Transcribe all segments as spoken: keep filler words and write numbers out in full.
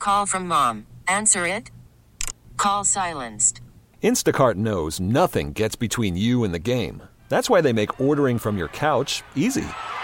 Call from mom. Answer it. Call silenced. Instacart knows nothing gets between you and the game. That's why they make ordering from your couch easy.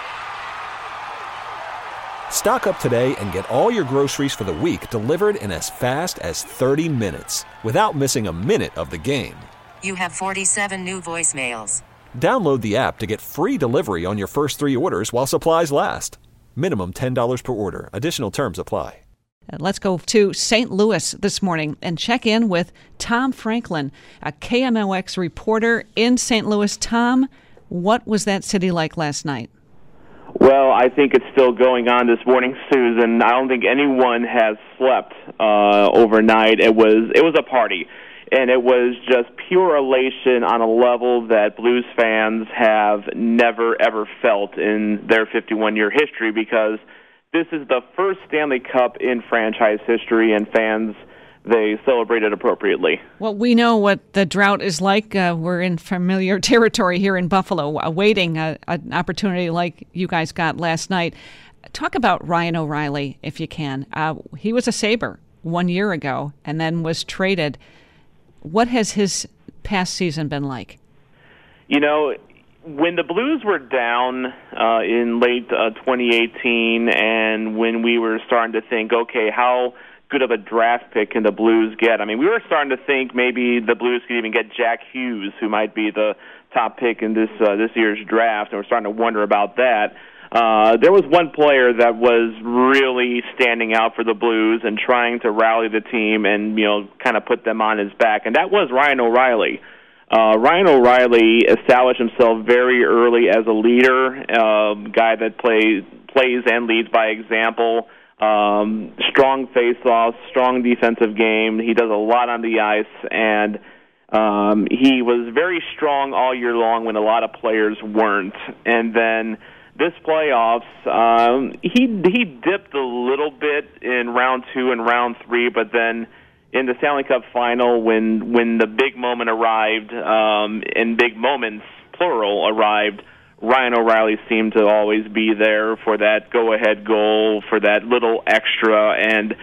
Stock up today and get all your groceries for the week delivered in as fast as thirty minutes without missing a minute of the game. You have forty-seven new voicemails. Download the app to get free delivery on your first three orders while supplies last. Minimum ten dollars per order. Additional terms apply. Let's go to Saint Louis this morning and check in with Tom Franklin, a K M O X reporter in Saint Louis. Tom, what was that city like last night? Well, I think it's still going on this morning, Susan. I don't think anyone has slept uh, overnight. It was it was a party, and it was just pure elation on a level that Blues fans have never, ever felt in their fifty-one-year history, because this is the first Stanley Cup in franchise history, and fans, they celebrated appropriately. Well, we know what the drought is like. Uh, we're in familiar territory here in Buffalo, awaiting a, an opportunity like you guys got last night. Talk about Ryan O'Reilly, if you can. Uh, he was a Sabre one year ago and then was traded. What has his past season been like? You know, when the Blues were down uh, in late uh, twenty eighteen, and when we were starting to think, okay, how good of a draft pick can the Blues get? I mean, we were starting to think maybe the Blues could even get Jack Hughes, who might be the top pick in this uh, this year's draft, and we're starting to wonder about that. Uh, there was one player that was really standing out for the Blues and trying to rally the team and, you know, kind of put them on his back, and that was Ryan O'Reilly. Uh, Ryan O'Reilly established himself very early as a leader, uh, guy that plays plays and leads by example. Um, strong face-offs, strong defensive game. He does a lot on the ice, and um, he was very strong all year long when a lot of players weren't. And then this playoffs, um, he he dipped a little bit in round two and round three, but then in the Stanley Cup final, when when the big moment arrived, um, and big moments, plural, arrived, Ryan O'Reilly seemed to always be there for that go-ahead goal, for that little extra. And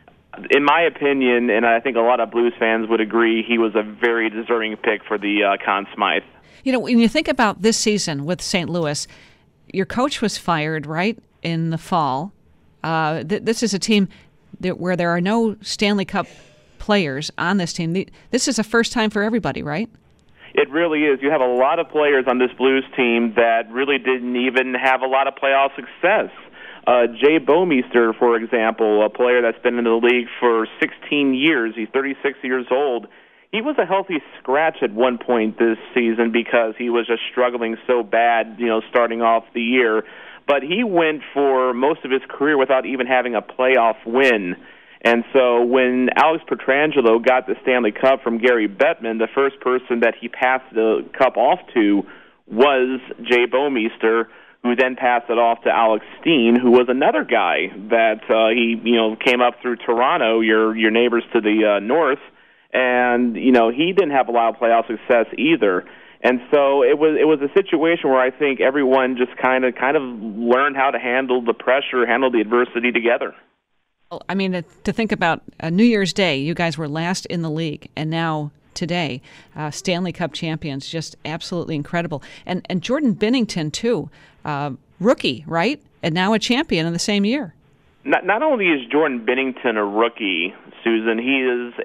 in my opinion, and I think a lot of Blues fans would agree, he was a very deserving pick for the uh, Conn Smythe. You know, when you think about this season with Saint Louis, your coach was fired, right, in the fall. Uh, th- this is a team that, where there are no Stanley Cup players on this team. This is a first time for everybody, right? It really is. You have a lot of players on this Blues team that really didn't even have a lot of playoff success. Uh, Jay Bouwmeester, for example, a player that's been in the league for sixteen years. He's thirty-six years old. He was a healthy scratch at one point this season because he was just struggling so bad, you know, starting off the year. But he went for most of his career without even having a playoff win. And so when Alex Pietrangelo got the Stanley Cup from Gary Bettman, the first person that he passed the cup off to was Jay Bouwmeester, who then passed it off to Alex Steen, who was another guy that uh, he, you know, came up through Toronto, your your neighbors to the uh, north, and you know he didn't have a lot of playoff success either. And so it was it was a situation where I think everyone just kind of kind of learned how to handle the pressure, handle the adversity together. I mean, to think about uh, New Year's Day, you guys were last in the league, and now today, uh, Stanley Cup champions, just absolutely incredible. And and Jordan Binnington, too, uh, rookie, right? And now a champion in the same year. Not, not only is Jordan Binnington a rookie, Susan, he is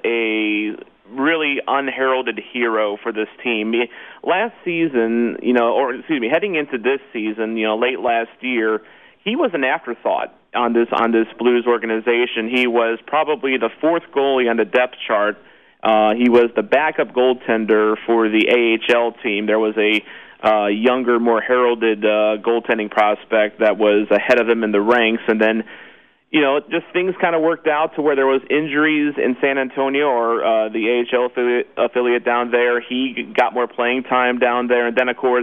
a really unheralded hero for this team. Last season, you know, or excuse me, heading into this season, you know, late last year, he was an afterthought on this on this Blues organization. He was probably the fourth goalie on the depth chart. Uh, he was the backup goaltender for the A H L team. There was a uh, younger, more heralded uh, goaltending prospect that was ahead of him in the ranks, and then, you know, just things kind of worked out to where there was injuries in San Antonio, or uh, the A H L affiliate, affiliate down there. He got more playing time down there, and then, of course,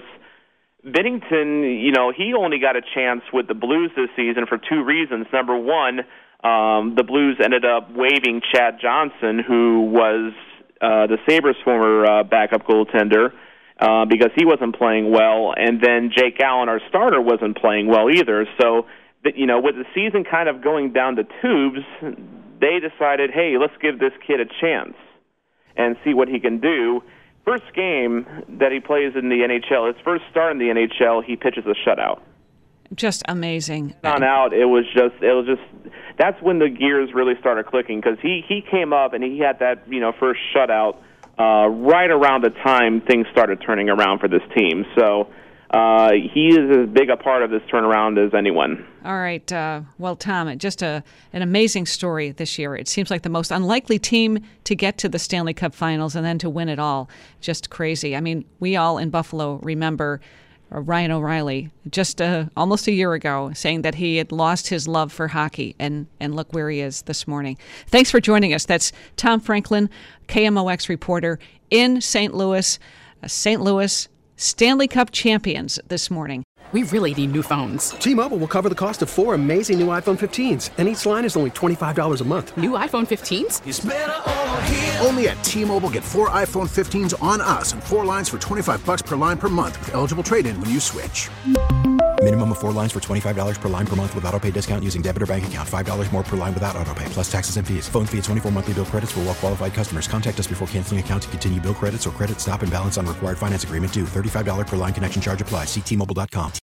Binnington, you know, he only got a chance with the Blues this season for two reasons. Number one, um, the Blues ended up waiving Chad Johnson, who was uh, the Sabres' former uh, backup goaltender, uh, because he wasn't playing well. And then Jake Allen, our starter, wasn't playing well either. So, you know, with the season kind of going down the tubes, they decided, hey, let's give this kid a chance and see what he can do. First game that he plays in the N H L, his first start in the N H L, he pitches a shutout. Just amazing. On out, it was just, it was just, that's when the gears really started clicking, because he, he came up and he had that, you know, first shutout uh, right around the time things started turning around for this team. So uh, he is as big a part of this turnaround as anyone. All right. Uh, well, Tom, just a, an amazing story this year. It seems like the most unlikely team to get to the Stanley Cup Finals and then to win it all. Just crazy. I mean, we all in Buffalo remember Ryan O'Reilly just uh, almost a year ago saying that he had lost his love for hockey, and, and look where he is this morning. Thanks for joining us. That's Tom Franklin, K M O X reporter in Saint Louis. Uh, Saint Louis Stanley Cup champions this morning. We really need new phones. T-Mobile will cover the cost of four amazing new iPhone fifteens, and each line is only twenty-five dollars a month. New iPhone fifteens? It's better over here. Only at T-Mobile, get four iPhone fifteens on us and four lines for twenty-five dollars per line per month with eligible trade-in when you switch. Minimum of four lines for twenty-five dollars per line per month with autopay discount using debit or bank account. five dollars more per line without autopay, plus taxes and fees. Phone fee at twenty-four monthly bill credits for well-qualified customers. Contact us before canceling account to continue bill credits or credit stop and balance on required finance agreement due. thirty-five dollars per line connection charge applies. See T Mobile dot com.